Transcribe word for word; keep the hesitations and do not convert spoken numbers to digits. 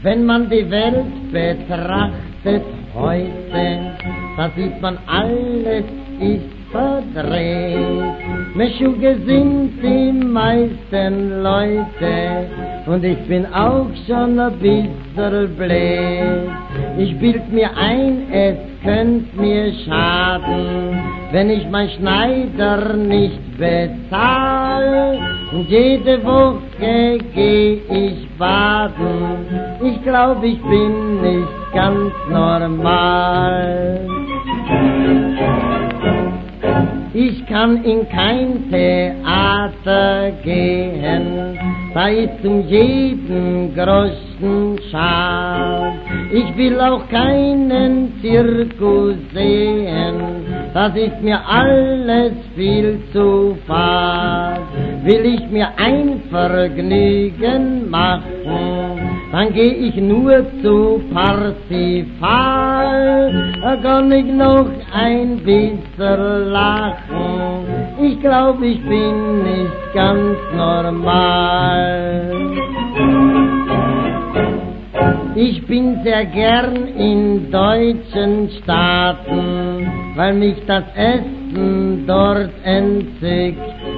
Wenn man die Welt betrachtet heute, da sieht man, alles ist verdreht. Meschuge sind die meisten Leute und ich bin auch schon ein bisschen blöd. Ich bild mir ein, es könnt mir schaden, wenn ich mein Schneider nicht bezahl. Und jede Woche geh ich baden, ich glaub, ich bin nicht ganz normal. Ich kann in kein Theater gehen, da ist um jeden Groschen schad. Ich will auch keinen Zirkus sehen, das ist mir alles viel zu fad. Will ich mir ein Vergnügen machen, dann geh ich nur zu Parsifal. Da kann ich noch ein bisschen lachen, ich glaub, ich bin nicht ganz normal. Ich bin sehr gern in deutschen Staaten, weil mich das Essen dort entzückt.